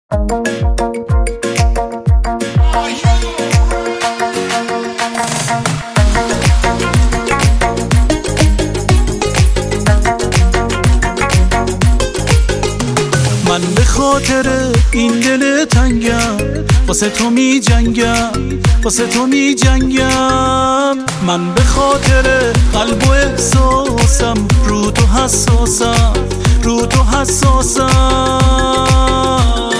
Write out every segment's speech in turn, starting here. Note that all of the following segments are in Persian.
من به خاطر این دل تنگم واسه تو می جنگم، واسه تو می جنگم. من به خاطر قلب و احساسم رو تو حساسم، رو تو حساسم.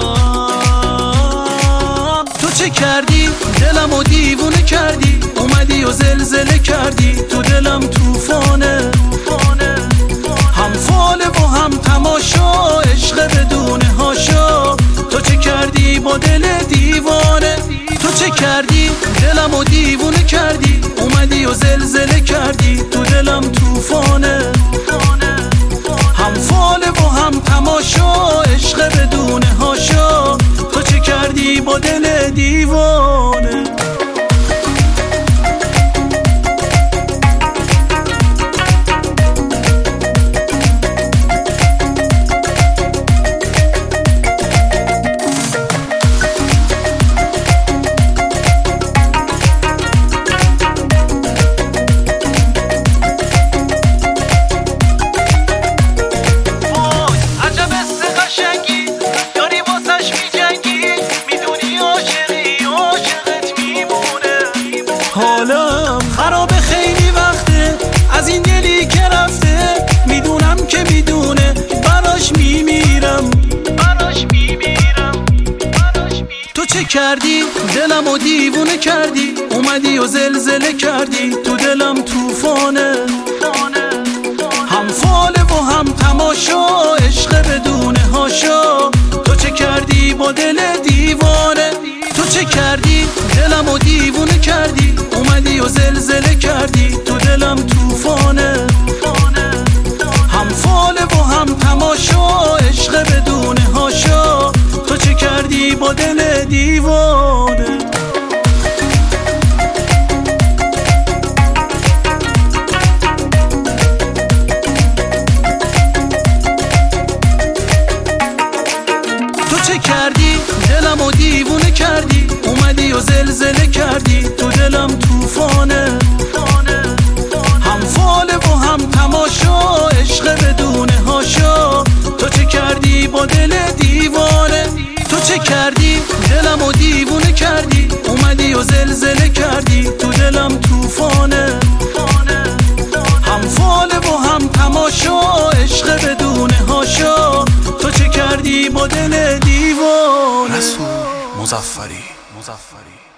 تو چه کردی دلمو دیوونه کردی، اومدی و زلزله کردی تو دلم توفانه، هم فاله و هم تماشا، عشق بدون هاشا. تو چه کردی با دل دیوانه، تو چه کردی دلمو دیوونه کردی، اومدی و زلزله کردی تو دلم توفانه، هم فاله و هم تماشا، عشق بدون هاشا. تو چه کردی با دل دیوانه. حالم خرابه خیلی وقته از این دلی که رفته، میدونم که میدونه براش میمیرم. تو چه کردی دلمو دیوونه کردی، اومدی و زلزله کردی تو دلم توفانه، هم فاله و هم تماشا، عشق بدون هاشا. تو چه کردی با دل دیوانه، تو چه کردی دلمو دیوونه کردی، اومدی و زلزله کردی تو دلم توفانه، هم فاله و هم تماشا، عشق بدون هاشا. تو چه کردی با دل دیوانه. تو چه کردی دلمو دیوونه کردی، اومدی و زلزله کردی تو دلم توفانه، هم فاله و هم تماشا، عشق بدون هاشا. تو چه کردی با دل دیوانه، تو چه کردی دلمو دیوونه کردی، اومدی و زلزله کردی تو دلم توفانه، هم فاله و هم تماشا، عشق بدون هاشا. تو چه کردی با دل دیوانه. رسول مظفری